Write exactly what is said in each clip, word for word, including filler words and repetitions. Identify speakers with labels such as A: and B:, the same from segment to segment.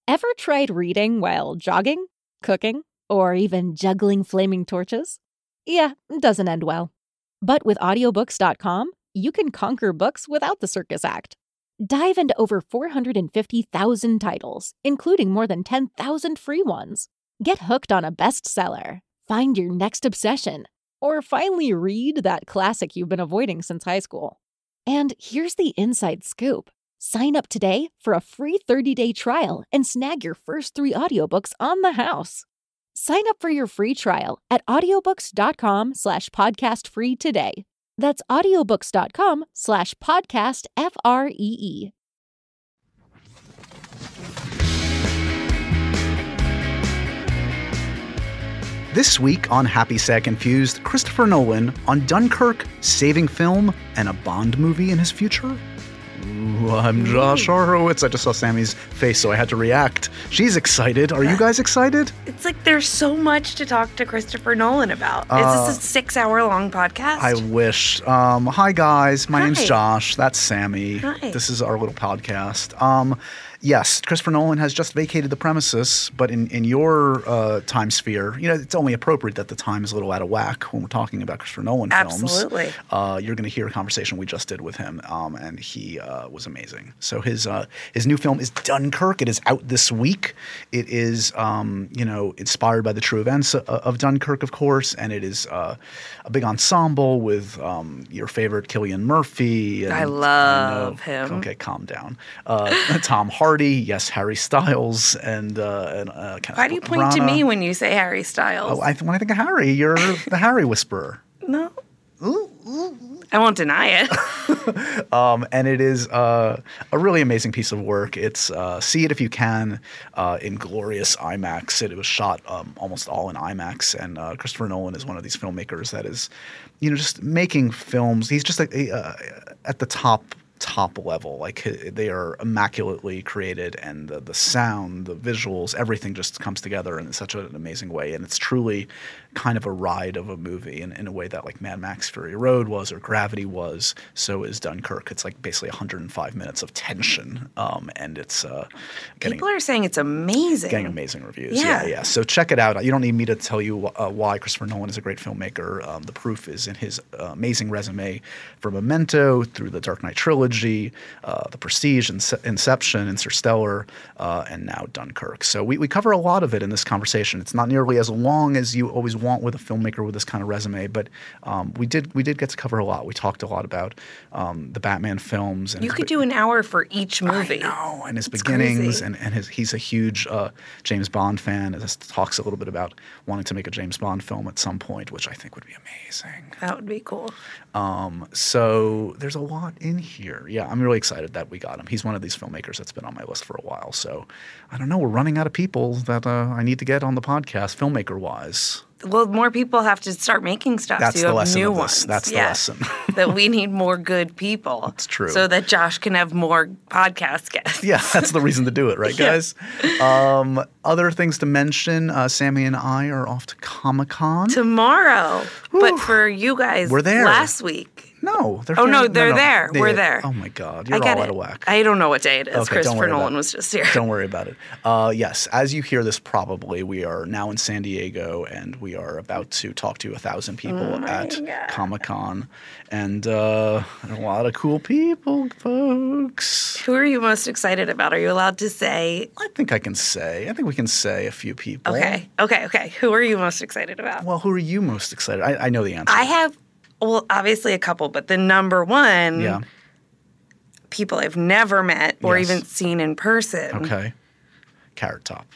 A: Ever tried reading while jogging, cooking, or even juggling flaming torches? Yeah, it doesn't end well. But with audiobooks dot com, you can conquer books without the circus act. Dive into over four hundred fifty thousand titles, including more than ten thousand free ones. Get hooked on a bestseller, find your next obsession, or finally read that classic you've been avoiding since high school. And here's the inside scoop. Sign up today for a free thirty-day trial and snag your first three audiobooks on the house. Sign up for your free trial at audiobooks dot com slash podcast free today. That's audiobooks dot com slash podcast F R E E.
B: This week on Happy Sad Confused, Christopher Nolan on Dunkirk, saving film, and a Bond movie in his future. Ooh, I'm Josh Horowitz. I just saw Sammy's face, so I had to react. She's excited. Are you guys excited?
C: It's like there's so much to talk to Christopher Nolan about.
B: Uh,
C: Is this a six-hour-long podcast?
B: I wish. Um, hi, guys. My
C: Hi.
B: name's Josh. That's Sammy.
C: Hi.
B: This is our little podcast. Um, yes, Christopher Nolan has just vacated the premises, but in, in your uh, time sphere, you know, it's only appropriate that the time is a little out of whack when we're talking about Christopher Nolan films.
C: Absolutely.
B: Uh, you're going to hear a conversation we just did with him, um, and he uh, was amazing. So his uh, his new film is Dunkirk. It is out this week. It is, um, you know, inspired by the true events of, of Dunkirk, of course, and it is uh, a big ensemble with um, your favorite Cillian Murphy. And,
C: I love
B: I know,
C: him.
B: Okay, calm down. Uh, Tom Hardy, yes, Harry Styles, and uh, and uh,
C: Why do you point to me when you say Harry Styles?
B: Oh, I, when I think of Harry, you're the Harry whisperer.
C: No.
B: Ooh, ooh.
C: I won't deny it.
B: Um, and it is uh, a really amazing piece of work. It's uh, see it if you can uh, in glorious IMAX. It, it was shot um, almost all in IMAX, and uh, Christopher Nolan is one of these filmmakers that is, you know, just making films. He's just a, a, uh, at the top. top level. Like they are immaculately created, and the, the sound, the visuals, everything just comes together in such an amazing way. And it's truly kind of a ride of a movie in, in a way that like Mad Max Fury Road was or Gravity was. So is Dunkirk. It's like basically one hundred five minutes of tension. Um, and it's uh, getting,
C: People are saying it's amazing.
B: getting amazing reviews.
C: Yeah.
B: yeah, yeah. So check it out. You don't need me to tell you uh, why Christopher Nolan is a great filmmaker. Um, the proof is in his uh, amazing resume from Memento through the Dark Knight trilogy, uh, The Prestige, Ince- Inception, Interstellar, uh, and now Dunkirk. So we, we cover a lot of it in this conversation. It's not nearly as long as you always want with a filmmaker with this kind of resume, but um, we did we did get to cover a lot. We talked a lot about um, the Batman films. And
C: You
B: his
C: could
B: be-
C: do an hour for each movie.
B: I know, and his
C: It's
B: beginnings,
C: crazy.
B: and, and his, he's a huge uh, James Bond fan. And this talks a little bit about wanting to make a James Bond film at some point, which I think would be amazing.
C: That would be cool.
B: Um, so there's a lot in here. Yeah, I'm really excited that we got him. He's one of these filmmakers that's been on my list for a while. So I don't know. We're running out of people that uh, I need to get on the podcast, filmmaker-wise.
C: Well, more people have to start making stuff.
B: That's
C: so you
B: the
C: have
B: lesson
C: new
B: of this.
C: ones.
B: That's the
C: Yeah.
B: lesson.
C: That we need more good people.
B: It's true.
C: So that Josh can have more podcast guests.
B: Yeah, that's the reason to do it, right,
C: Yeah.
B: guys? Um, other things to mention, uh, Sammy and I are off to Comic-Con.
C: Tomorrow. But for you guys,
B: We're there.
C: last week.
B: No, they're
C: Oh,
B: here-
C: no, they're there. We're
B: They-
C: there.
B: Oh my God,
C: I
B: you're
C: get
B: all
C: it.
B: out of whack.
C: I don't know what day it is.
B: Okay, don't
C: Christopher
B: worry about
C: Nolan
B: it.
C: was just here.
B: Don't worry about it. Uh, yes, as you hear this, probably we are now in San Diego, and we are about to talk to a thousand people
C: Oh my
B: at
C: God.
B: Comic-Con, and uh, a lot of cool people, folks.
C: Who are you most excited about? Are you allowed to say?
B: I think I can say. I think we can say a few people.
C: Okay, okay, okay. Who are you most excited about?
B: Well, who are you most excited? I, I know the answer.
C: I have, well, obviously a couple, but the number one,
B: yeah.
C: people I've never met or
B: Yes.
C: even seen in person.
B: Okay. Carrot Top.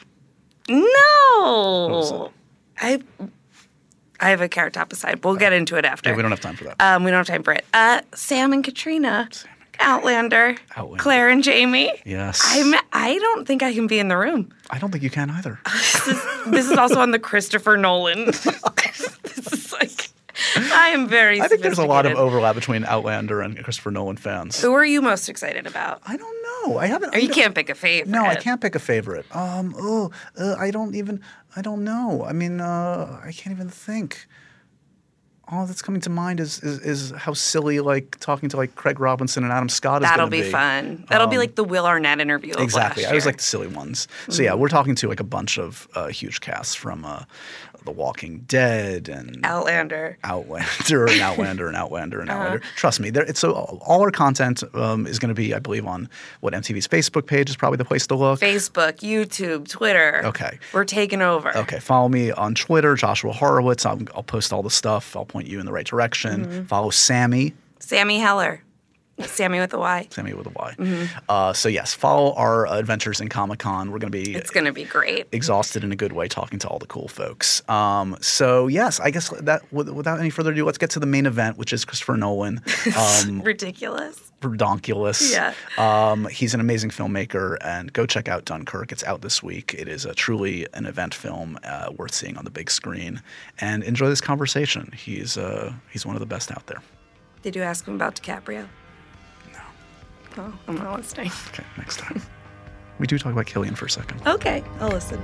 C: No. I I have a carrot top aside. We'll get into it after.
B: Yeah, we don't have time for that.
C: Um, we don't have time for it. Uh, Sam and Katrina.
B: Sam and Katrina.
C: Outlander.
B: Outlander.
C: Claire and Jamie.
B: Yes.
C: I'm, I don't think I can be in the room.
B: I don't think you can either.
C: This is, this is also on the Christopher Nolan. This is like, I am very
B: I think there's a lot of
C: sophisticated.
B: overlap between Outlander and Christopher Nolan fans.
C: Who are you most excited about?
B: I don't know. I haven't.
C: Or you
B: I don't-
C: can't pick a favorite.
B: No, I can't pick a favorite. Um, oh, uh, I don't even. I don't know. I mean, uh, I can't even think. all that's coming to mind is, is is how silly like talking to like Craig Robinson and Adam Scott is
C: That'll
B: going to
C: be,
B: be
C: fun. That'll
B: Um,
C: be like the Will Arnett interview. Of
B: Exactly.
C: last
B: I always
C: year.
B: like the silly ones. So yeah, we're talking to like a bunch of uh, huge casts from uh, The Walking Dead and
C: Outlander.
B: Outlander and Outlander and Outlander and
C: Uh-huh.
B: Outlander. Trust me, there, it's so all our content um, is going to be, I believe, on what M T V's Facebook page is probably the place to look.
C: Facebook, YouTube, Twitter.
B: Okay.
C: We're taking over.
B: Okay, follow me on Twitter, Joshua Horowitz. I'll, I'll post all the stuff. I'll point you in the right direction.
C: Mm-hmm.
B: Follow Sammy.
C: Sammy Heller. Sammy with a Y.
B: Sammy with a Y.
C: Mm-hmm.
B: Uh, so yes, follow our adventures in Comic-Con. We're going to be
C: It's going to be great.
B: exhausted in a good way talking to all the cool folks. Um, so yes, I guess that w- without any further ado, let's get to the main event, which is Christopher Nolan. Um,
C: Ridiculous.
B: Redonkulous.
C: Yeah.
B: Um, he's an amazing filmmaker, and go check out Dunkirk. It's out this week. It is a truly an event film uh, worth seeing on the big screen. And enjoy this conversation. He's uh, he's one of the best out there.
C: Did you ask him about DiCaprio?
B: No.
C: Oh, I'm not listening.
B: Okay, next time. We do talk about Killian for a second.
C: Okay, I'll listen.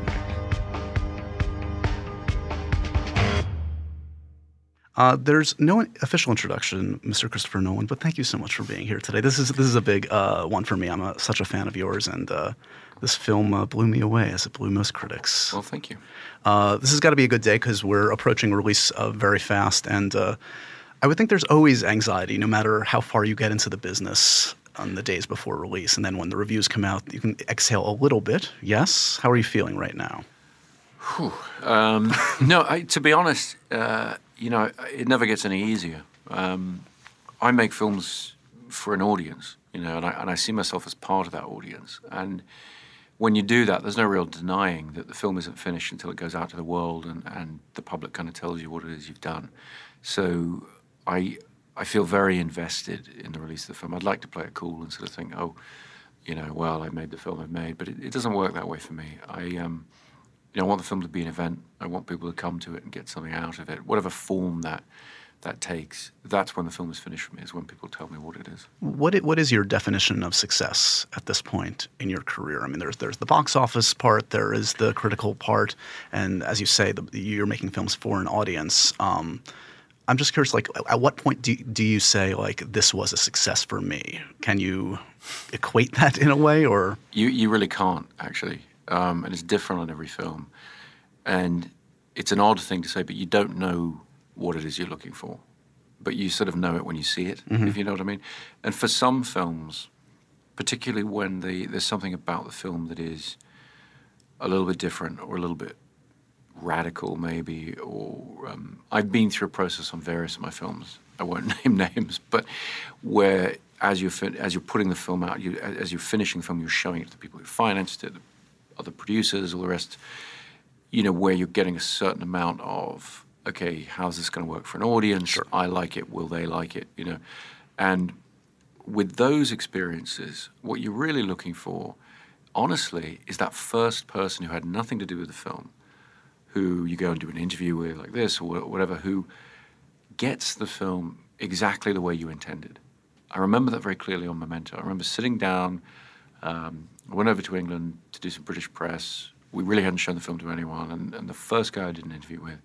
B: Uh, there's no official introduction, Mister Christopher Nolan, but thank you so much for being here today. This is this is a big uh, one for me. I'm a, such a fan of yours, and uh, this film uh, blew me away, as it blew most critics.
D: Well, thank you.
B: Uh, this has got to be a good day because we're approaching release uh, very fast, and uh, I would think there's always anxiety, no matter how far you get into the business on the days before release, and then when the reviews come out, you can exhale a little bit. Yes, how are you feeling right now?
D: Whew. Um, no, I, to be honest, uh, you know, it never gets any easier. Um, I make films for an audience, you know, and I, and I see myself as part of that audience. And when you do that, there's no real denying that the film isn't finished until it goes out to the world and, and the public kind of tells you what it is you've done. So I I feel very invested in the release of the film. I'd like to play it cool and sort of think, oh, you know, well, I made the film I've made, but it, it doesn't work that way for me. I um. You know, I want the film to be an event. I want people to come to it and get something out of it, whatever form that that takes. That's when the film is finished for me, is when people tell me what it is.
B: What it, what is your definition of success at this point in your career? I mean, there's there's the box office part, there is the critical part, and as you say, the, you're making films for an audience. Um, I'm just curious, like, at what point do do you say, like, this was a success for me? Can you equate that in a way, or
D: You you really can't, actually. Um, and it's different on every film. And it's an odd thing to say, but you don't know what it is you're looking for. But you sort of know it when you see it,
B: Mm-hmm.
D: if you know what I mean. And for some films, particularly when the, there's something about the film that is a little bit different or a little bit radical maybe, or um, I've been through a process on various of my films, I won't name names, but where as you're, fin- as you're putting the film out, you, as you're finishing the film, you're showing it to the people who financed it, other producers, all the rest, you know, where you're getting a certain amount of, okay, how's this going to work for an audience?
B: Sure.
D: I like it, will they like it, you know? And with those experiences, what you're really looking for, honestly, is that first person who had nothing to do with the film, who you go and do an interview with like this or whatever, who gets the film exactly the way you intended. I remember that very clearly on Memento. I remember sitting down, um, I went over to England to do some British press. We really hadn't shown the film to anyone, and, and the first guy I did an interview with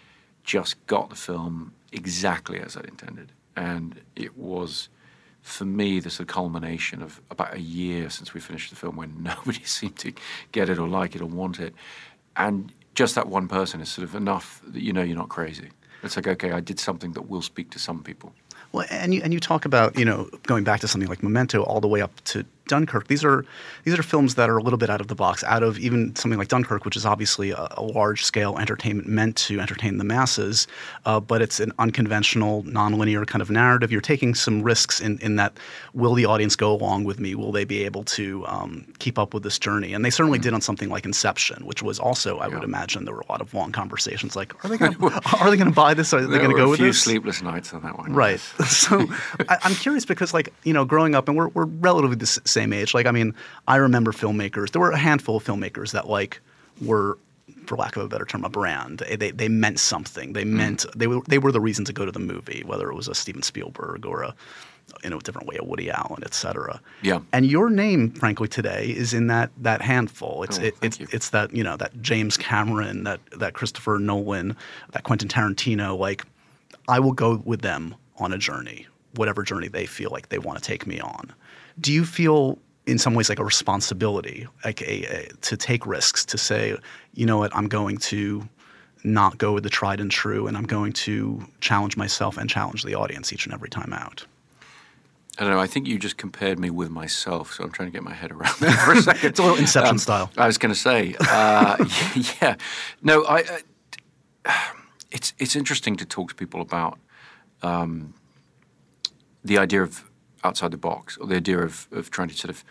D: just got the film exactly as I'd intended. And it was, for me, the sort of culmination of about a year since we finished the film when nobody seemed to get it or like it or want it. And just that one person is sort of enough that you know you're not crazy. It's like, okay, I did something that will speak to some people.
B: Well, and you and you talk about, you know, going back to something like Memento all the way up to Dunkirk. These are these are films that are a little bit out of the box, out of even something like Dunkirk, which is obviously a, a large-scale entertainment meant to entertain the masses, uh, but it's an unconventional, nonlinear kind of narrative. You're taking some risks in, in that, will the audience go along with me? Will they be able to um, keep up with this journey? And they certainly
D: Mm-hmm.
B: did on something like Inception, which was also, I
D: Yeah.
B: would imagine, there were a lot of long conversations like, are they going to are they going to buy this? Are they
D: There
B: going to
D: were
B: go
D: a
B: with
D: few
B: this?
D: sleepless nights on that one.
B: Right. So I, I'm curious because, like, you know, growing up, and we're we're relatively the s- same age. Like, I mean, I remember filmmakers. There were a handful of filmmakers that, like, were, for lack of a better term, a brand. They they, they meant something. They meant they were they were the reason to go to the movie, whether it was a Steven Spielberg or a, you know, a different way, a Woody Allen, et cetera.
D: Yeah.
B: And your name, frankly, today is in that that handful. It's
D: Oh,
B: it,
D: thank
B: it's
D: you.
B: it's that, you know, that James Cameron, that that Christopher Nolan, that Quentin Tarantino, like. I will go with them on a journey, whatever journey they feel like they want to take me on. Do you feel in some ways like a responsibility, like a, a to take risks, to say, you know what, I'm going to not go with the tried and true, and I'm going to challenge myself and challenge the audience each and every time out?
D: I don't know. I think you just compared me with myself, so I'm trying to get my head around that for a second.
B: It's a little Inception
D: um,
B: style.
D: I was going to say, uh, yeah, no. I. Uh, it's it's interesting to talk to people about um, the idea of outside the box, or the idea of of trying to sort of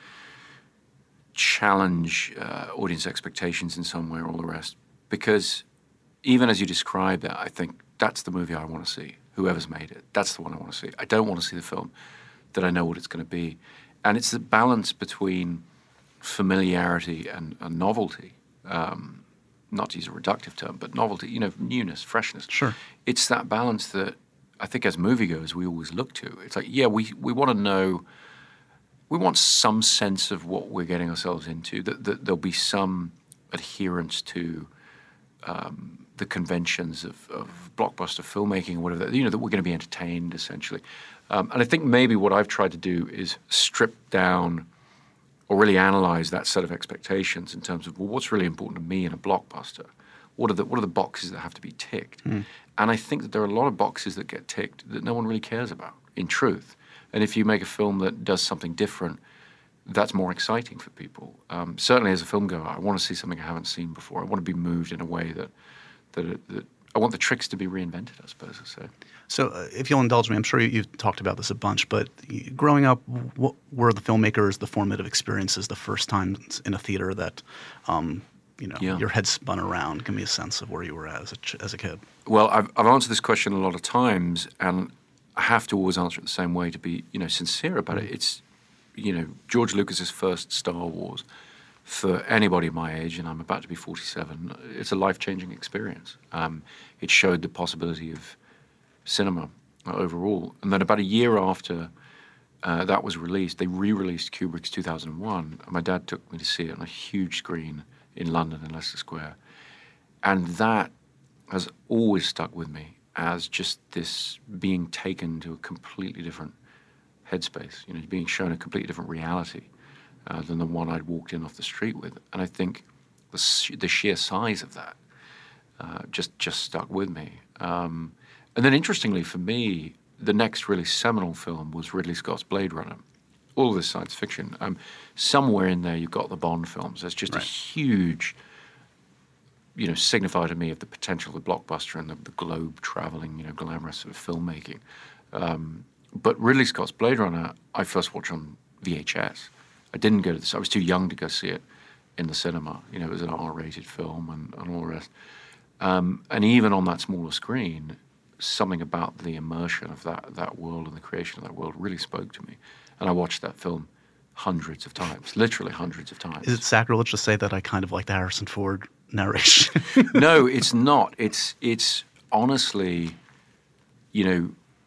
D: challenge uh, audience expectations in some way or all the rest. Because even as you describe that, I think that's the movie I want to see. Whoever's made it, that's the one I want to see. I don't want to see the film that I know what it's going to be. And it's the balance between familiarity and, and novelty, um, not to use a reductive term, but novelty, you know, newness, freshness.
B: Sure.
D: It's that balance that I think as moviegoers we always look to. It's like, yeah, we, we want to know, we want some sense of what we're getting ourselves into, that, that there'll be some adherence to um, the conventions of, of blockbuster filmmaking or whatever, you know, that we're going to be entertained, essentially. Um, and I think maybe what I've tried to do is strip down or really analyze that set of expectations in terms of, well, what's really important to me in a blockbuster? What are the, what are the boxes that have to be ticked? Mm. And I think that there are a lot of boxes that get ticked that no one really cares about, in truth. And if you make a film that does something different, that's more exciting for people. Um, certainly as a filmgoer, I want to see something I haven't seen before. I want to be moved in a way that, that, that I want the tricks to be reinvented, I suppose I say.
B: So uh, if you'll indulge me, I'm sure you, you've talked about this a bunch, but growing up, what were the filmmakers, the formative experiences, the first times in a theater that, um, you know, yeah. your head spun around? Give me a sense of where you were as a, ch- as a kid.
D: Well, I've, I've answered this question a lot of times, and I have to always answer it the same way to be, you know, sincere about mm. it. It's, you know, George Lucas's first Star Wars. For anybody my age, and I'm about to be forty-seven, it's a life-changing experience. Um, it showed the possibility of cinema uh, overall. And then about a year after uh, that was released, they re-released Kubrick's two thousand one, and my dad took me to see it on a huge screen in London, in Leicester Square. And that has always stuck with me as just this being taken to a completely different headspace, you know, being shown a completely different reality. Uh, than the one I'd walked in off the street with. And I think the, sh- the sheer size of that uh, just just stuck with me. Um, and then interestingly for me, the next really seminal film was Ridley Scott's Blade Runner. All of this science fiction. Um, somewhere in there you've got the Bond films. There's just right. a huge, you know, signifier to me of the potential of the blockbuster and the, the globe-traveling, you know, glamorous sort of filmmaking. Um, but Ridley Scott's Blade Runner, I first watched on V H S. I didn't go to this. I was too young to go see it in the cinema. You know, it was an R-rated film and, and all the rest. Um, and even on that smaller screen, something about the immersion of that that world and the creation of that world really spoke to me. And I watched that film hundreds of times, literally hundreds of times.
B: Is it sacrilege to say that I kind of like the Harrison Ford narration?
D: No, it's not. It's it's honestly, you know,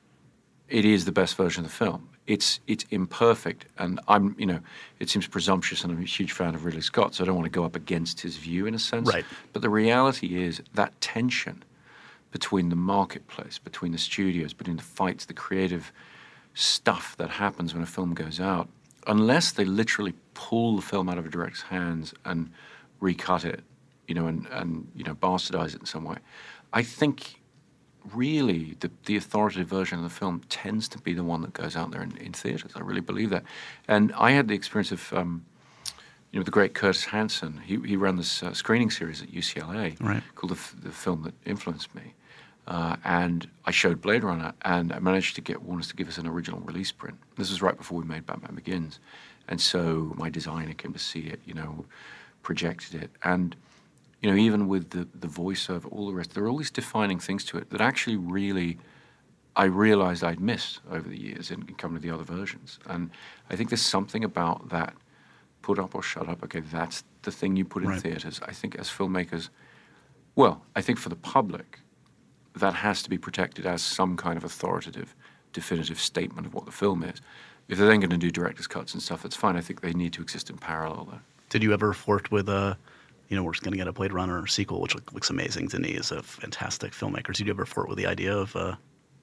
D: it is the best version of the film. It's it's imperfect, and I'm, you know, it seems presumptuous, and I'm a huge fan of Ridley Scott, so I don't want to go up against his view in a sense.
B: Right.
D: But the reality is that tension between the marketplace, between the studios, between the fights, the creative stuff that happens when a film goes out, unless they literally pull the film out of a director's hands and recut it, you know, and, and you know, bastardize it in some way, I think really the, the authoritative version of the film tends to be the one that goes out there in, in theaters. I really believe that. And I had the experience of, um, you know, the great Curtis Hanson. He, he ran this uh, screening series at U C L A
B: right. called
D: the, the Film That Influenced Me. Uh, and I showed Blade Runner, and I managed to get Warner to give us an original release print. This was right before we made Batman Begins. And so my designer came to see it, you know, projected it. And you know, even with the, the voiceover, all the rest, there are all these defining things to it that actually really, I realized I'd missed over the years in, in coming to the other versions. And I think there's something about that put up or shut up. Okay, that's the thing you put in
B: right.
D: theaters. I think as filmmakers, well, I think for the public, that has to be protected as some kind of authoritative, definitive statement of what the film is. If they're then going to do director's cuts and stuff, that's fine. I think they need to exist in parallel, though.
B: Did you ever flirt with a... You know, we're going to get a Blade Runner sequel, which look, looks amazing. Denis is a fantastic filmmaker. Did you ever flirt with the idea of uh,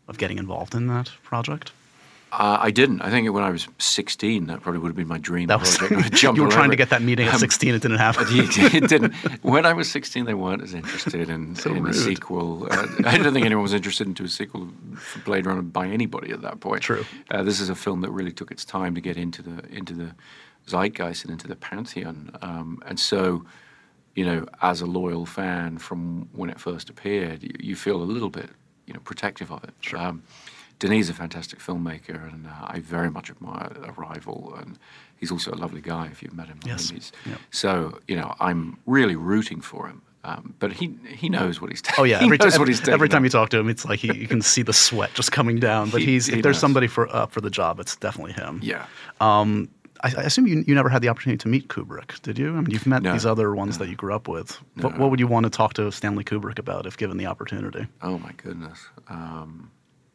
B: of getting involved in that project?
D: Uh, I didn't. I think when I was sixteen, that probably would have been my dream
B: That was,
D: project. Jump
B: you were
D: all
B: trying
D: over
B: to
D: it.
B: get that meeting at
D: Um,
B: sixteen. It didn't happen.
D: It didn't. When I was sixteen, they weren't as interested in,
B: So
D: in a
B: rude.
D: sequel. Uh, I don't think anyone was interested into a sequel for Blade Runner by anybody at that point.
B: True.
D: Uh, this is a film that really took its time to get into the into the zeitgeist and into the pantheon. Um, and so, you know, as a loyal fan from when it first appeared, you, you feel a little bit, you know, protective of it.
B: Sure.
D: Um, Denis is a fantastic filmmaker, and uh, I very much admire Arrival, and he's also a lovely guy if you've met him. I
B: Yes.
D: mean, he's-
B: Yep.
D: So, you know, I'm really rooting for him, um, but he he knows what he's taking.
B: Oh yeah,
D: he
B: every,
D: knows
B: ti-
D: what he's
B: every,
D: taking
B: every time
D: up.
B: you talk to him, it's like he, you can see the sweat just coming down. But
D: He-
B: he's
D: he
B: if there's
D: does.
B: somebody for up for the job, it's definitely him.
D: Yeah.
B: Um, I, I assume you, you never had the opportunity to meet Kubrick, did you? I mean, you've met
D: No,
B: these other ones
D: no.
B: that you grew up with.
D: No,
B: what,
D: no.
B: what would you want to talk to Stanley Kubrick about if given the opportunity?
D: Oh my goodness. Um,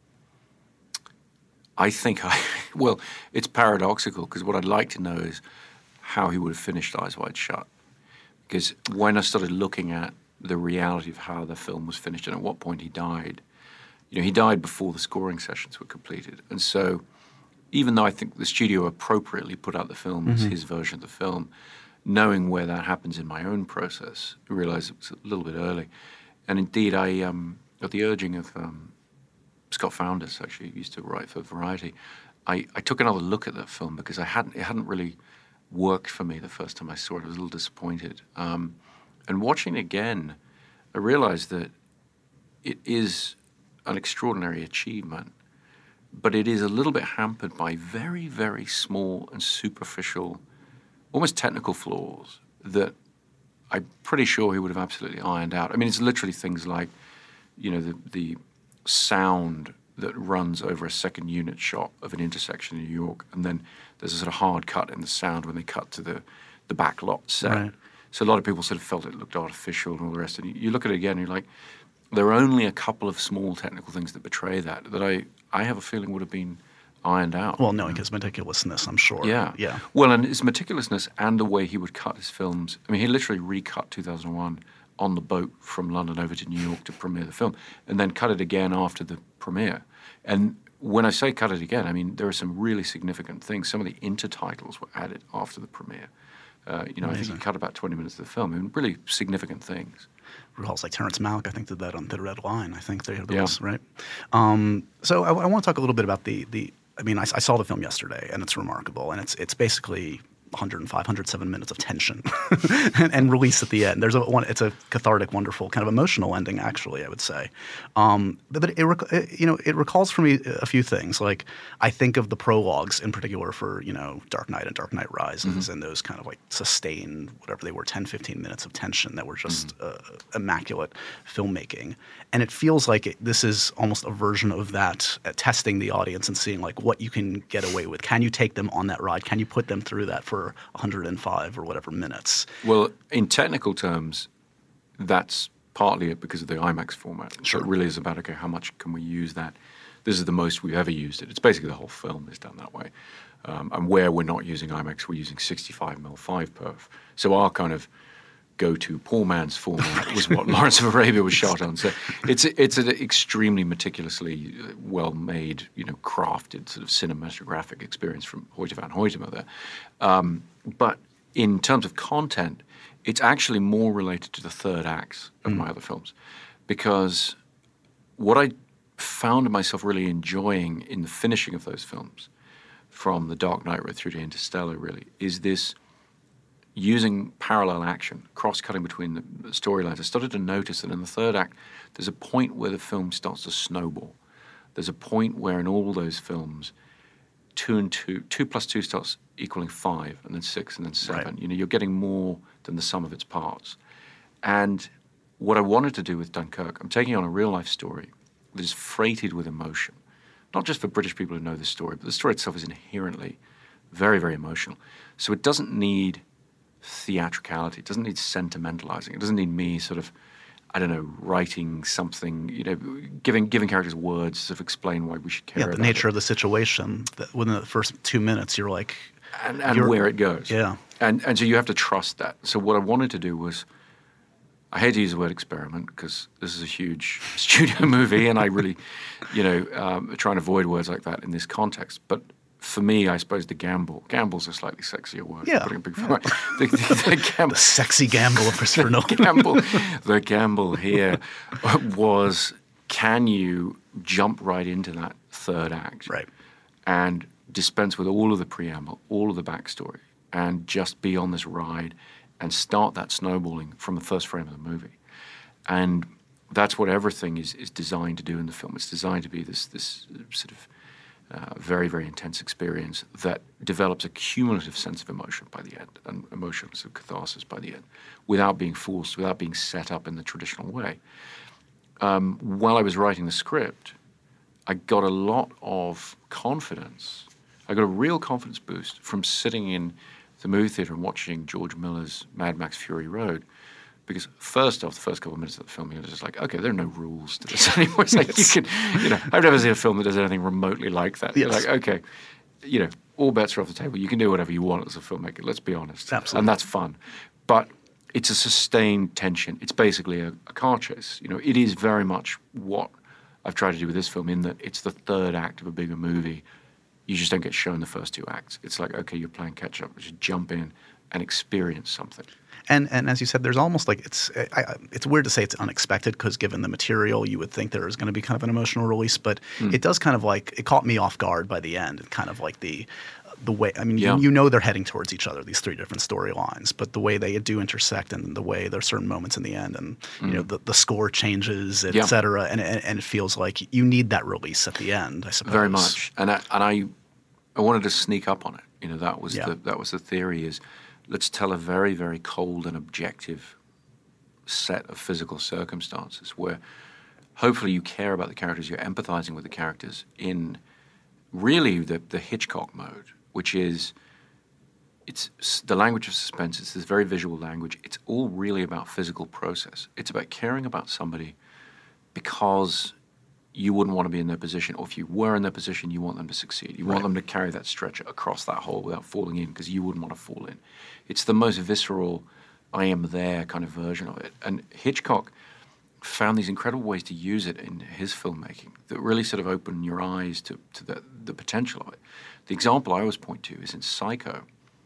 D: I think I well, it's paradoxical because what I'd like to know is how he would have finished Eyes Wide Shut. Because when I started looking at the reality of how the film was finished and at what point he died, you know, he died before the scoring sessions were completed, and so even though I think the studio appropriately put out the film as his version of the film, knowing where that happens in my own process, I realized it was a little bit early. And indeed, I, um, at the urging of um, Scott Founders, actually, who used to write for Variety, I, I took another look at that film because I hadn't, it hadn't really worked for me the first time I saw it. I was a little disappointed. Um, and watching it again, I realized that it is an extraordinary achievement, but it is a little bit hampered by very, very small and superficial, almost technical flaws that I'm pretty sure he would have absolutely ironed out. I mean, it's literally things like, you know, the, the sound that runs over a second unit shot of an intersection in New York, and then there's a sort of hard cut in the sound when they cut to the, the back lot set.
B: Right.
D: So a lot of people sort of felt it looked artificial and all the rest. And you, you look at it again, and you're like, there are only a couple of small technical things that betray that, that I, I have a feeling would have been ironed out.
B: Well, knowing his meticulousness, I'm sure.
D: Yeah.
B: Yeah.
D: Well, and his meticulousness and the way he would cut his films. I mean, he literally recut two thousand one on the boat from London over to New York to premiere the film, and then cut it again after the premiere. And when I say cut it again, I mean, there are some really significant things. Some of the intertitles were added after the premiere. Uh, you know, I think
B: Amazing.
D: he cut about twenty minutes of the film. I mean, really significant things.
B: Recalls like Terrence Malick, I think, did that on The Red Line. I think they had
D: Yeah.
B: those, right? Um, so I, I want to talk a little bit about the the. I mean, I, I saw the film yesterday, and it's remarkable, and it's it's basically one hundred five, one hundred seven minutes of tension and, and release at the end. There's a one. It's a cathartic, wonderful, kind of emotional ending, actually. I would say, um, but, but it, rec- it you know it recalls for me a few things. Like I think of the prologues in particular for you know Dark Knight and Dark Knight Rises,
D: Mm-hmm.
B: and those kind of like sustained whatever they were, ten, fifteen minutes of tension that were just
D: Mm-hmm.
B: uh, immaculate filmmaking. And it feels like it, this is almost a version of that, uh, testing the audience and seeing like what you can get away with. Can you take them on that ride? Can you put them through that for one hundred five or whatever minutes?
D: Well, in technical terms, that's partly it because of the IMAX format.
B: Sure.
D: So it really is about, okay, how much can we use that? This is the most we've ever used it. It's basically the whole film is done that way. Um, and where we're not using IMAX, we're using sixty-five millimeter five perf. So our kind of go-to poor man's format was what Lawrence of Arabia was shot on. So it's it's an extremely meticulously well-made, you know, crafted sort of cinematographic experience from Hoyte van Hoytema there. Um, but in terms of content, it's actually more related to the third acts of my other films, because what I found myself really enjoying in the finishing of those films, from The Dark Knight right through to Interstellar, really, is this using parallel action, cross-cutting between the the storylines. I started to notice that in the third act, there's a point where the film starts to snowball. There's a point where in all those films, two and two, two plus two starts equaling five, and then six, and then seven.
B: Right.
D: You know, you're getting more than the sum of its parts. And what I wanted to do with Dunkirk, I'm taking on a real-life story that is freighted with emotion, not just for British people who know the story, but the story itself is inherently very, very emotional. So it doesn't need theatricality. It doesn't need sentimentalizing. It doesn't need me sort of, I don't know, writing something, you know, giving giving characters words to sort of explain why we should care
B: Yeah, the
D: about
B: nature
D: it.
B: of the situation. That within the first two minutes, you're like,
D: and, and
B: you're-
D: where it goes.
B: Yeah.
D: And and so you have to trust that. So what I wanted to do was I hate to use the word experiment because this is a huge studio movie, and I really, you know, um, try and avoid words like that in this context. But for me, I suppose the gamble. Gamble's a slightly sexier word.
B: Yeah.
D: Putting a big yeah. the, the, the, gamble,
B: the sexy gamble of Christopher Nolan.
D: gamble, the gamble here was, can you jump right into that third act,
B: right,
D: and dispense with all of the preamble, all of the backstory, and just be on this ride and start that snowballing from the first frame of the movie. And that's what everything is, is designed to do in the film. It's designed to be this this sort of uh, very, very intense experience that develops a cumulative sense of emotion by the end, and emotional sort of catharsis by the end, without being forced, without being set up in the traditional way. Um, while I was writing the script, I got a lot of confidence. I got a real confidence boost from sitting in the movie theater and watching George Miller's Mad Max Fury Road. Because first off, the first couple of minutes of the film, you're just like, okay, there are no rules to this anymore. It's like yes. you can, you know, I've never seen a film that does anything remotely like that. Yes. You're like, okay, you know, all bets are off the table. You can do whatever you want as a filmmaker, let's be honest.
B: Absolutely.
D: And that's fun. But it's a sustained tension. It's basically a, a car chase. You know, it is very much what I've tried to do with this film, in that it's the third act of a bigger movie. You just don't get shown the first two acts. It's like, okay, you're playing catch up. Just jump in and experience something.
B: And and as you said, there's almost like it's I, I, it's weird to say it's unexpected, because given the material, you would think there is going to be kind of an emotional release, but mm. it does kind of like it caught me off guard by the end. It kind of like the the way I mean yeah. you, you know they're heading towards each other, these three different storylines, but the way they do intersect, and the way there are certain moments in the end, and mm. you know the, the score changes, et yeah. cetera, and, and and it feels like you need that release at the end, I suppose.
D: Very much, and I, and I I wanted to sneak up on it. You know, that was
B: yeah.
D: the that was the theory is. Let's tell a very, very cold and objective set of physical circumstances where hopefully you care about the characters, you're empathizing with the characters in really the, the Hitchcock mode, which is it's the language of suspense. It's this very visual language. It's all really about physical process. It's about caring about somebody because you wouldn't want to be in their position, or if you were in their position, you want them to succeed. You want
B: right.
D: them to carry that stretcher across that hole without falling in, because you wouldn't want to fall in. It's the most visceral, I am there kind of version of it. And Hitchcock found these incredible ways to use it in his filmmaking that really sort of open your eyes to, to the, the potential of it. The example I always point to is in Psycho.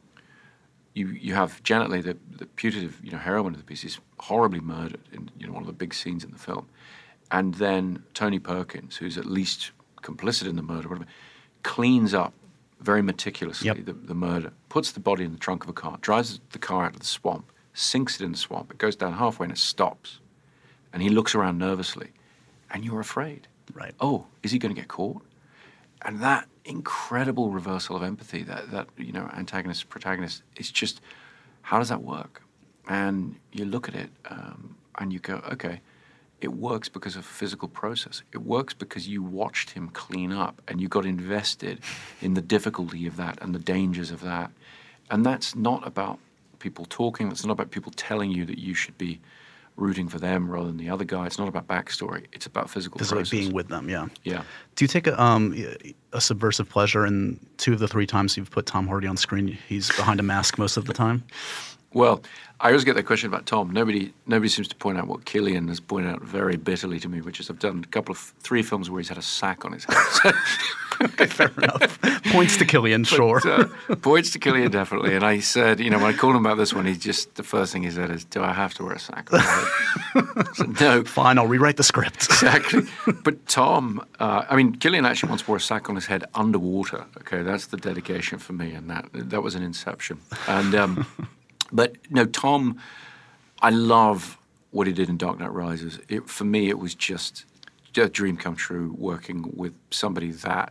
D: You you have Janet Leigh, the, the putative you know heroine of the piece, is horribly murdered in you know one of the big scenes in the film. And then Tony Perkins, who's at least complicit in the murder, whatever, cleans up very meticulously
B: yep.
D: the, the murder, puts the body in the trunk of a car, drives the car out of the swamp, sinks it in the swamp. It goes down halfway and it stops. And he looks around nervously, and you're afraid.
B: Right.
D: Oh, is he going to get caught? And that incredible reversal of empathy, that, that you know, antagonist, protagonist, it's just, how does that work? And you look at it um, and you go, okay, it works because of a physical process. It works because you watched him clean up and you got invested in the difficulty of that and the dangers of that. And that's not about people talking. That's not about people telling you that you should be rooting for them rather than the other guy. It's not about backstory. It's about physical
B: It's
D: process.
B: like being with them, yeah.
D: Yeah.
B: Do you take a, um, a subversive pleasure in two of the three times you've put Tom Hardy on screen? He's behind a mask most of the time.
D: Well, I always get that question about Tom. Nobody nobody seems to point out what Cillian has pointed out very bitterly to me, which is I've done a couple of, three films where he's had a sack on his head.
B: Okay, fair enough. Points to Cillian, sure.
D: But, uh, points to Cillian, definitely. And I said, you know, when I called him about this one, he just, the first thing he said is, do I have to wear a sack on my head? I said, no.
B: Fine, I'll rewrite the script.
D: Exactly. But Tom, uh, I mean, Cillian actually once wore a sack on his head underwater. Okay, that's the dedication for me, and that that was an inception. And... Um, But no, Tom, I love what he did in Dark Knight Rises. It, for me, it was just a dream come true working with somebody that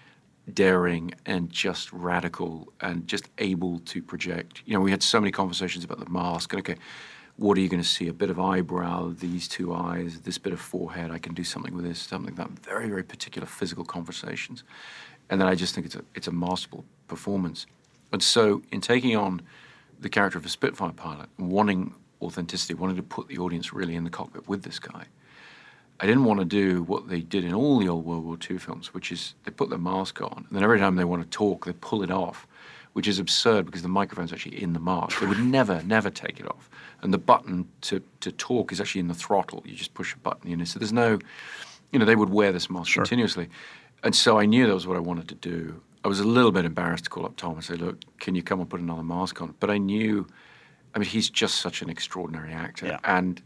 D: daring and just radical and just able to project. You know, we had so many conversations about the mask. Okay, what are you going to see? A bit of eyebrow, these two eyes, this bit of forehead. I can do something with this, something like that. Very, very particular physical conversations. And then I just think it's a it's a masterful performance. And so in taking on the character of a Spitfire pilot, wanting authenticity, wanting to put the audience really in the cockpit with this guy, I didn't want to do what they did in all the old World War Two films, which is they put their mask on, and then every time they want to talk, they pull it off which is absurd because the microphone's actually in the mask. They would never, never take it off. And the button to, to talk is actually in the throttle. You just push a button, you know. So there's no, you know, they would wear this mask
B: Sure.
D: continuously. And so I knew that was what I wanted to do. I was a little bit embarrassed to call up Tom and say, look, can you come and put another mask on? But I knew, I mean, he's just such an extraordinary actor.
B: Yeah.
D: And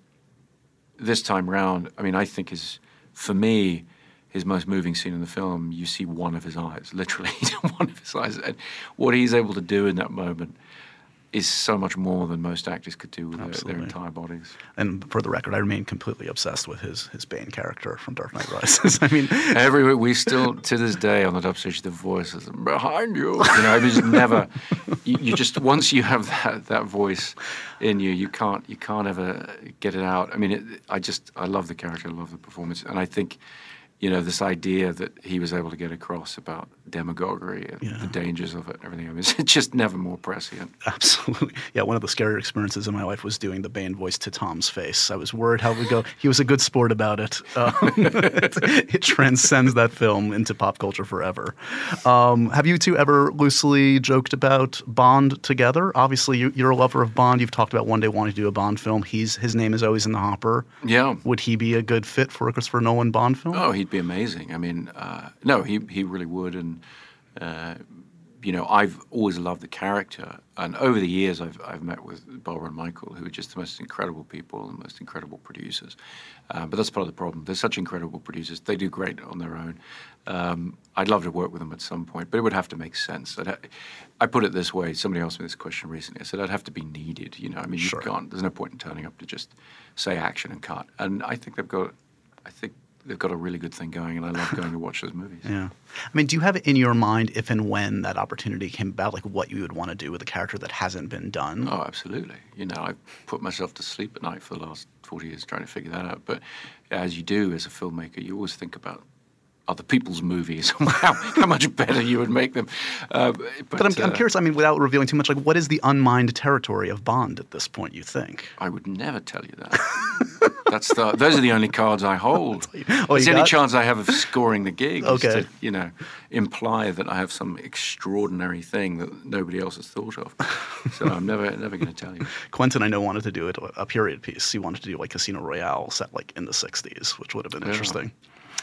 D: this time round, I mean, I think is, for me, his most moving scene in the film, you see one of his eyes, literally one of his eyes. And what he's able to do in that moment is so much more than most actors could do with their, their entire bodies.
B: And for the record, I remain completely obsessed with his his Bane character from Dark Knight Rises. I mean,
D: every week we still, to this day, on the dub stage, the voice is behind you. You know, it was never. You, you just once you have that, that voice in you, you can't you can't ever get it out. I mean, it, I just I love the character, I love the performance, and I think, you know, this idea that he was able to get across about demagoguery and
B: Yeah.
D: the dangers of it and everything. I mean, it's just never more prescient.
B: absolutely. Yeah, one of the scarier experiences in my life was doing the Bane voice to Tom's face. I was worried how it would go. He was a good sport about it. Um, it, it transcends that film into pop culture forever. Um, have you two ever loosely joked about Bond together? Obviously, you, you're a lover of Bond. You've talked about one day wanting to do a Bond film. He's His name is always in the hopper.
D: Yeah.
B: Would he be a good fit for a Christopher Nolan Bond film?
D: Oh, he'd be amazing. I mean, uh, no, he he really would. And uh, you know, I've always loved the character. And over the years, I've I've met with Barbara and Michael, who are just the most incredible people and the most incredible producers. Uh, but that's part of the problem. They're such incredible producers. They do great on their own. Um, I'd love to work with them at some point, but it would have to make sense. I'd ha- I put it this way. Somebody asked me this question recently. I said, I'd have to be needed. You know, I mean, you
B: Sure.
D: can't. There's no point in turning up to just say action and cut. And I think they've got. I think. They've got a really good thing going, and I love going to watch those movies.
B: Yeah. I mean, do you have it in your mind if and when that opportunity came about, like what you would want to do with a character that hasn't been done?
D: Oh, absolutely. You know, I've put myself to sleep at night for the last forty years trying to figure that out. But as you do as a filmmaker, you always think about other people's movies, how, how much better you would make them. Uh, but
B: But I'm, I'm
D: uh,
B: curious, I mean, without revealing too much, like what is the unmined territory of Bond at this point, you think?
D: I would never tell you that. That's the, those are the only cards I hold.
B: Oh,
D: It's
B: you
D: the only
B: got-
D: chance I have of scoring the gig is
B: Okay.
D: to, you know, imply that I have some extraordinary thing that nobody else has thought of. So I'm never never going to tell you.
B: Quentin, I know, wanted to do it a period piece. He wanted to do like Casino Royale set like in the sixties, which would have been
D: Yeah.
B: interesting.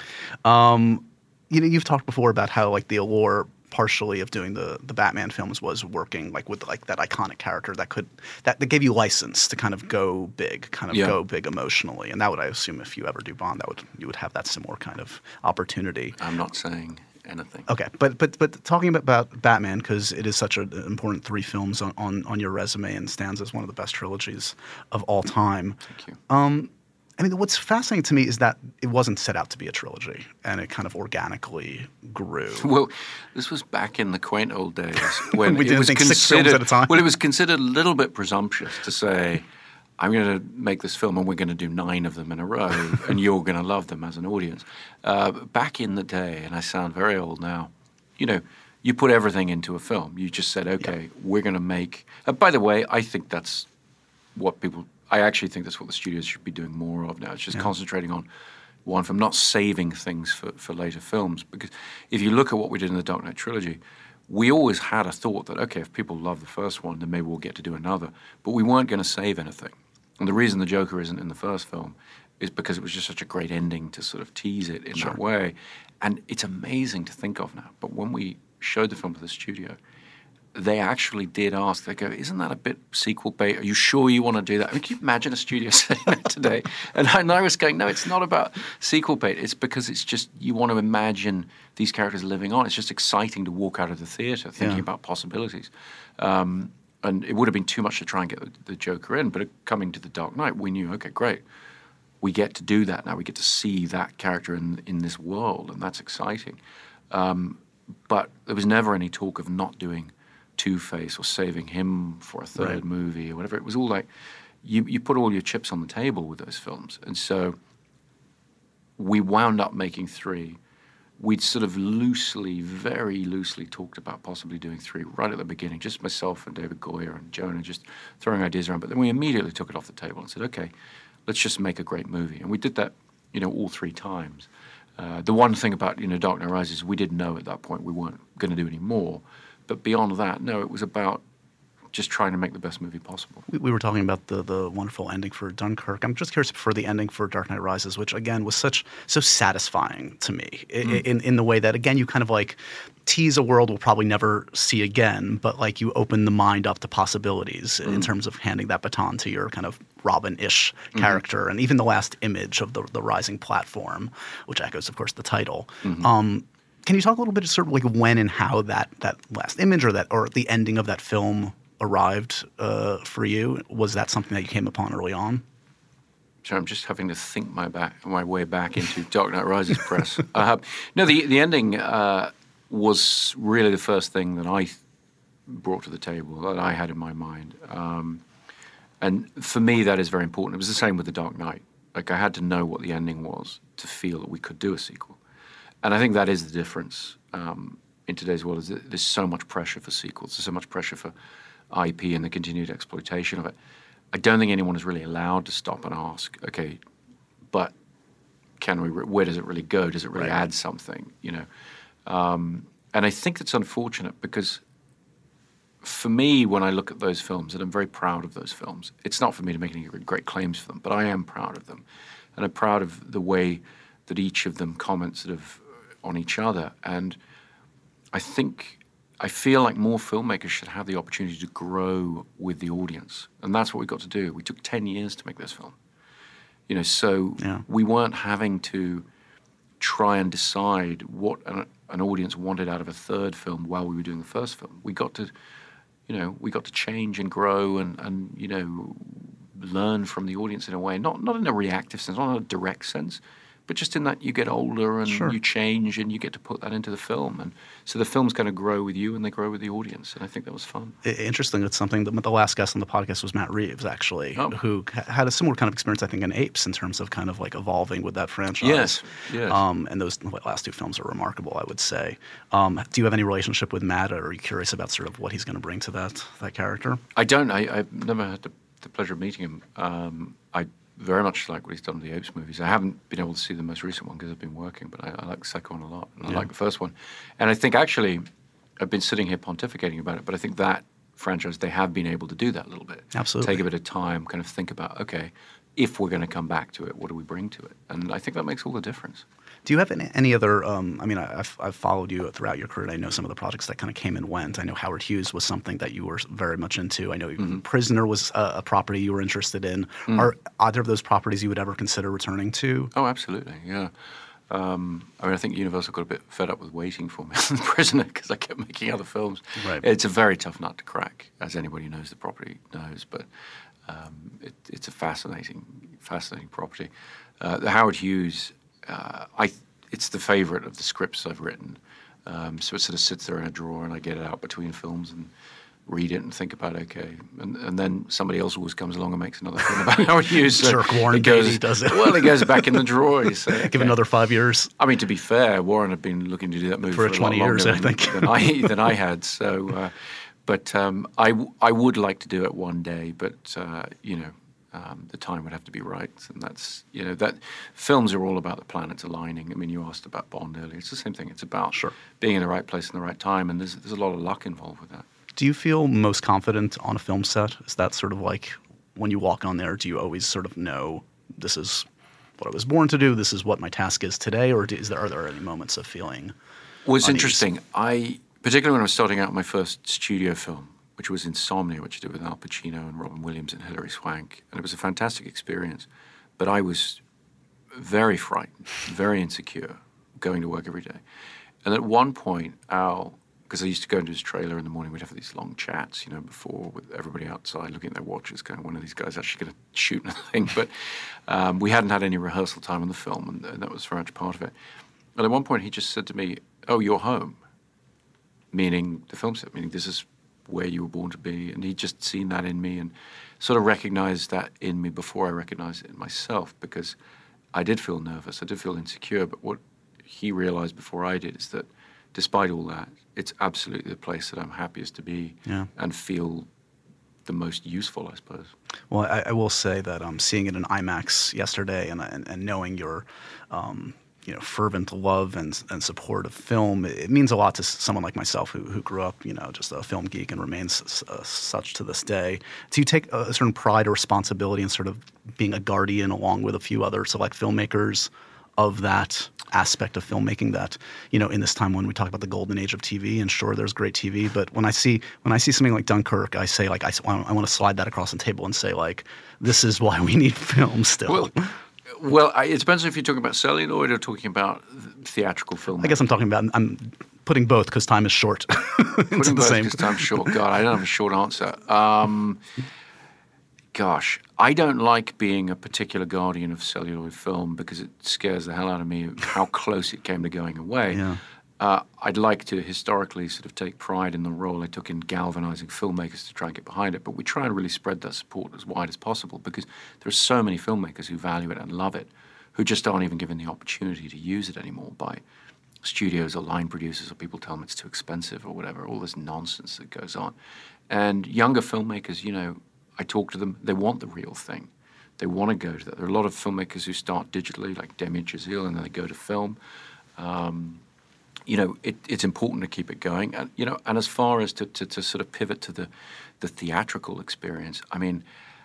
B: Um, you know, you've talked before about how like the allure partially of doing the the Batman films was working like with like that iconic character that could that, that gave you license to kind of go big, kind of
D: Yeah.
B: go big emotionally. And that would, I assume, if you ever do Bond, that would you would have that similar kind of opportunity.
D: I'm not saying anything.
B: Okay, but but but talking about, about Batman, because it is such an important three films on, on on your resume and stands as one of the best trilogies of all time.
D: Thank you.
B: Um, I mean, what's fascinating to me is that it wasn't set out to be a trilogy, and it kind of organically grew.
D: Well, this was back in the quaint old days when
B: We
D: it
B: didn't
D: was
B: think six films
D: considered.
B: at a time.
D: Well, it was considered a little bit presumptuous to say, "I'm going to make this film and we're going to do nine of them in a row, and you're going to love them as an audience." Uh, back in the day, and I sound very old now, you know, you put everything into a film. You just said, "Okay, we're going to make." Uh, by the way, I think that's what people. I actually think that's what the studios should be doing more of now. It's just
B: Yeah.
D: concentrating on one film, not saving things for, for later films. Because if you look at what we did in the Dark Knight trilogy, we always had a thought that, okay, if people love the first one, then maybe we'll get to do another. But we weren't going to save anything. And the reason the Joker isn't in the first film is because it was just such a great ending to sort of tease it in
B: Sure.
D: that way. And it's amazing to think of now. But when we showed the film to the studio, they actually did ask, they go, isn't that a bit sequel bait? Are you sure you want to do that? I mean, can you imagine a studio saying that today? And I, and I was going, no, it's not about sequel bait. It's because it's just, you want to imagine these characters living on. It's just exciting to walk out of the theater thinking
B: Yeah.
D: about possibilities. Um, and it would have been too much to try and get the, the Joker in. But coming to the Dark Knight, we knew, okay, great. We get to do that now. We get to see that character in, in this world, and that's exciting. Um, but there was never any talk of not doing Two-Face or saving him for a third
B: Right.
D: movie or whatever. It was all like you, you put all your chips on the table with those films. And so we wound up making three. We'd sort of loosely, very loosely talked about possibly doing three right at the beginning, just myself and David Goyer and Jonah just throwing ideas around. But then we immediately took it off the table and said, okay, let's just make a great movie. And we did that, you know, all three times. Uh, the one thing about, you know, Dark Knight Rises, we didn't know at that point we weren't going to do any more. but beyond that, no, it was about just trying to make the best movie possible.
B: We, we were talking about the the wonderful ending for Dunkirk. I'm just curious for the ending for Dark Knight Rises, which again was such so satisfying to me mm. in in the way that again you kind of like tease a world we'll probably never see again, but like you open the mind up to possibilities mm. in terms of handing that baton to your kind of Robin-ish mm-hmm. character, and even the last image of the the rising platform, which echoes, of course, the title. Mm-hmm. Um, can you talk a little bit sort of like when and how that that last image or that or the ending of that film arrived uh, for you? Was that something that you came upon early on?
D: So I'm just having to think my back my way back into Dark Knight Rises press. Uh, no, the the ending uh, was really the first thing that I brought to the table, that I had in my mind. Um, and for me, that is very important. It was the same with The Dark Knight. Like, I had to know what the ending was to feel that we could do a sequel. And I think that is the difference um, in today's world, is that there's so much pressure for sequels. There's so much pressure for I P and the continued exploitation of it. I don't think anyone is really allowed to stop and ask, okay, but can we, where does it really go? Does it really
B: right.
D: add something, you know? Um, and I think that's unfortunate because for me, when I look at those films, and I'm very proud of those films, it's not for me to make any great claims for them, but I am proud of them. And I'm proud of the way that each of them comments sort of on each other. And I think, I feel like more filmmakers should have the opportunity to grow with the audience. And that's what we got to do. We took ten years to make this film. You know, so
B: yeah.
D: we weren't having to try and decide what an, an audience wanted out of a third film while we were doing the first film. We got to, you know, we got to change and grow and, and you know, learn from the audience in a way, not not in a reactive sense, not in a direct sense, but just in that you get older and
B: sure.
D: you change and you get to put that into the film. And so the film's going to grow with you and they grow with the audience. And I think that was fun.
B: Interesting. It's something that the last guest on the podcast was Matt Reeves, actually,
D: oh.
B: who had a similar kind of experience, I think, in Apes in terms of kind of like evolving with that franchise.
D: Yes, yes.
B: Um, and those last two films are remarkable, I would say. Um, do you have any relationship with Matt, or are you curious about sort of what he's going to bring to that that character?
D: I don't. I, I've never had the, the pleasure of meeting him. Um, I very much like what he's done with the Apes movies. I haven't been able to see the most recent one because I've been working, but I, I like the second one a lot, and I
B: yeah.
D: like the first one. And I think actually, I've been sitting here pontificating about it, but I think that franchise, they have been able to do that a little bit.
B: Absolutely.
D: Take a bit of time, kind of think about, okay, if we're going to come back to it, what do we bring to it? And I think that makes all the difference.
B: Do you have any, any other, um, I mean, I, I've, I've followed you throughout your career. I know some of the projects that kind of came and went. I know Howard Hughes was something that you were very much into. I know mm-hmm. Prisoner was a, a property you were interested in. Mm. Are either of those properties you would ever consider returning to?
D: Oh, absolutely, yeah. Um, I mean, I think Universal got a bit fed up with waiting for me on Prisoner because I kept making other films.
B: Right.
D: It's a very tough nut to crack, as anybody who knows the property knows, but um, it, it's a fascinating, fascinating property. Uh, the Howard Hughes, uh, I. It's the favorite of the scripts I've written. Um, so it sort of sits there in a drawer and I get it out between films and read it and think about, okay. And, and then somebody else always comes along and makes another film about Howard Hughes. So
B: Jerk Warren
D: it goes,
B: Beatty does it.
D: Well, it goes back in the drawer. You say, okay.
B: Give another five years.
D: I mean, to be fair, Warren had been looking to do that movie
B: for,
D: for
B: twenty
D: a lot
B: years,
D: longer
B: I
D: than,
B: think.
D: than, I, than I had. So, uh, but um, I, w- I would like to do it one day, but, uh, you know, Um, the time would have to be right, and that's, you know, that films are all about the planets aligning. I mean, you asked about Bond earlier. It's the same thing. It's about
B: sure.
D: being in the right place in the right time, and there's there's a lot of luck involved with that.
B: Do you feel most confident on a film set? Is that sort of like when you walk on there, do you always sort of know this is what I was born to do, this is what my task is today, or is there, are there any moments of feeling
D: Well, it's
B: unease?
D: interesting. I, particularly when I was starting out my first studio film, which was Insomnia, which I did with Al Pacino and Robin Williams and Hilary Swank. And it was a fantastic experience. But I was very frightened, very insecure, going to work every day. And at one point, Al, because I used to go into his trailer in the morning, we'd have these long chats, you know, before with everybody outside looking at their watches, going, when are these guys actually going to shoot anything? But um, we hadn't had any rehearsal time on the film, and, and that was very much part of it. And at one point, he just said to me, oh, you're home, meaning the film set, meaning this is where you were born to be. And he'd just seen that in me and sort of recognized that in me before I recognized it in myself, because I did feel nervous, I did feel insecure, but what he realized before I did is that despite all that, it's absolutely the place that I'm happiest to be
B: yeah.
D: and feel the most useful, I suppose.
B: Well, I, I will say that um, seeing it in IMAX yesterday and, and, and knowing your um, you know, fervent love and and support of film. It means a lot to someone like myself who who grew up, you know, just a film geek and remains uh, such to this day. Do you take a certain pride or responsibility in sort of being a guardian along with a few other select filmmakers of that aspect of filmmaking that, you know, in this time when we talk about the golden age of T V, and sure, there's great T V, but when I see when I see something like Dunkirk, I say like I, I want to slide that across the table and say like, this is why we need film still.
D: Well, well I, it depends if you're talking about celluloid or talking about theatrical film.
B: I guess I'm talking about I'm putting both because time is short.
D: Putting both because time's short. God, I don't have a short answer. Um, Gosh, I don't like being a particular guardian of celluloid film because it scares the hell out of me how close it came to going away.
B: Yeah.
D: Uh, I'd like to historically sort of take pride in the role I took in galvanizing filmmakers to try and get behind it, but we try and really spread that support as wide as possible because there are so many filmmakers who value it and love it who just aren't even given the opportunity to use it anymore by studios or line producers, or people tell them it's too expensive or whatever, all this nonsense that goes on. And younger filmmakers, you know, I talk to them, they want the real thing. They want to go to that. There are a lot of filmmakers who start digitally, like Damien Chazelle, and then they go to film. Um, you know, it, it's important to keep it going. And, you know, and as far as to, to, to sort of pivot to the, the theatrical experience, I mean,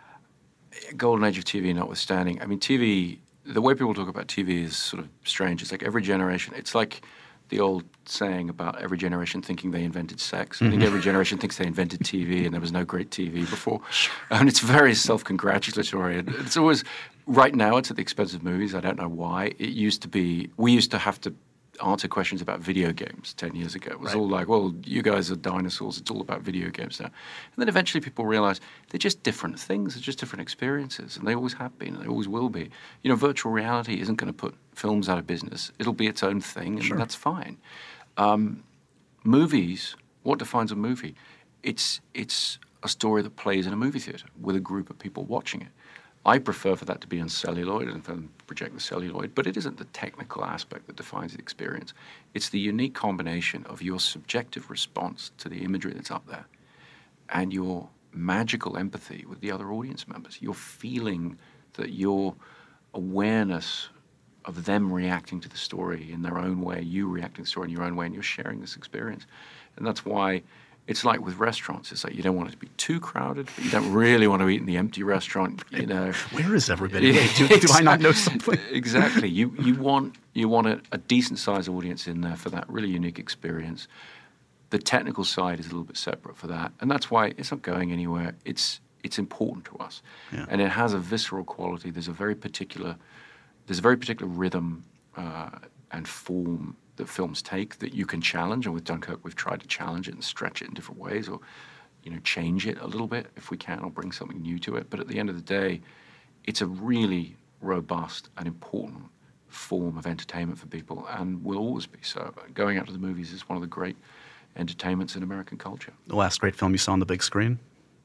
D: golden age of T V notwithstanding, I mean, T V, the way people talk about T V is sort of strange. It's like every generation, it's like the old saying about every generation thinking they invented sex. I think every generation thinks they invented T V and there was no great T V before. And it's very self-congratulatory. And it's always, right now it's at the expense of movies. I don't know why. It used to be, we used to have to answer questions about video games ten years ago. It was
B: right.
D: all like, well, you guys are dinosaurs. It's all about video games now. And then eventually people realize they're just different things. They're just different experiences. And they always have been. And they always will be. You know, virtual reality isn't going to put films out of business. It'll be its own thing, and
B: sure.
D: that's fine. Um, movies, what defines a movie? It's, it's a story that plays in a movie theater with a group of people watching it. I prefer for that to be on celluloid and for them to project the celluloid, but it isn't the technical aspect that defines the experience. It's the unique combination of your subjective response to the imagery that's up there and your magical empathy with the other audience members. Your feeling that your awareness of them reacting to the story in their own way, you reacting to the story in your own way, and you're sharing this experience. And that's why it's like with restaurants. It's like you don't want it to be too crowded, but you don't really want to eat in the empty restaurant. You know,
B: where is everybody? do, do I not know something?
D: Exactly. You you want you want a, a decent sized audience in there for that really unique experience. The technical side is a little bit separate for that, and that's why it's not going anywhere. It's it's important to us,
B: yeah.
D: and it has a visceral quality. There's a very particular there's a very particular rhythm uh, and form that films take that you can challenge, and with Dunkirk we've tried to challenge it and stretch it in different ways, or you know, change it a little bit if we can, or bring something new to it. But at the end of the day, it's a really robust and important form of entertainment for people, and will always be so. Going out to the movies is one of the great entertainments in American culture.
B: The last great film you saw on the big screen?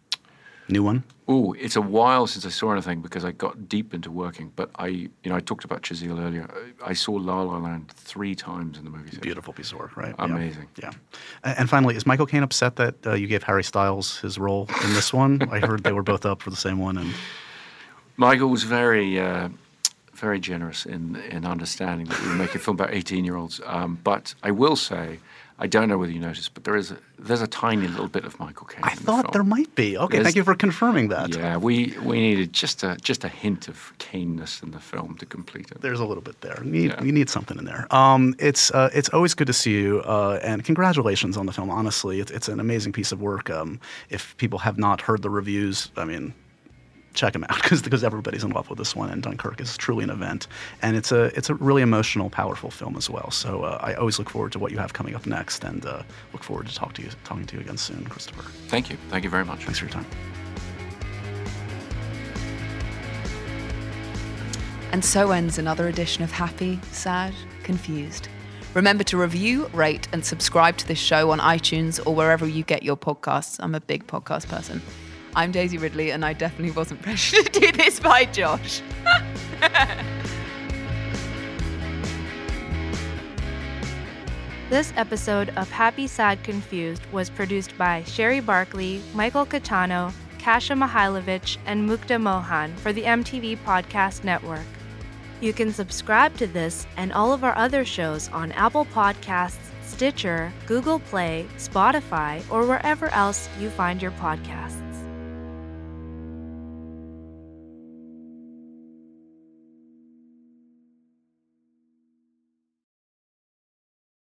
B: New one?
D: Oh, it's a while since I saw anything because I got deep into working. But I, you know, I talked about Chazelle earlier. I saw La La Land three times in the movie theater.
B: Beautiful piece of work, right?
D: Amazing.
B: Yeah. yeah. And finally, is Michael Caine upset that uh, you gave Harry Styles his role in this one? I heard they were both up for the same one. And
D: Michael was very, uh, very generous in in understanding that we were making a film about eighteen-year-olds. Um, but I will say, I don't know whether you noticed, but there is a, there's a tiny little bit of Michael Caine.
B: I
D: in the
B: thought
D: film.
B: there might be. Okay,
D: There's,
B: thank you for confirming that.
D: Yeah, we, we needed just a just a hint of Caine-ness in the film to complete it.
B: There's a little bit there. You need,
D: Yeah.
B: you need something in there. Um, it's uh, it's always good to see you, uh, and congratulations on the film. Honestly, it's, it's an amazing piece of work. Um, if people have not heard the reviews, I mean, check them out because because everybody's in love with this one, and Dunkirk is truly an event, and it's a it's a really emotional, powerful film as well. So uh, I always look forward to what you have coming up next, and uh, look forward to talk to you talking to you again soon, Christopher.
D: Thank you. Thank you very much.
B: Thanks for your time.
E: And so ends another edition of Happy, Sad, Confused. Remember to review, rate, and subscribe to this show on iTunes or wherever you get your podcasts. I'm a big podcast person. I'm Daisy Ridley, and I definitely wasn't pressured to do this by Josh.
F: This episode of Happy, Sad, Confused was produced by Sherry Barkley, Michael Catano, Kasia Mihailovich, and Mukta Mohan for the M T V Podcast Network. You can subscribe to this and all of our other shows on Apple Podcasts, Stitcher, Google Play, Spotify, or wherever else you find your podcasts.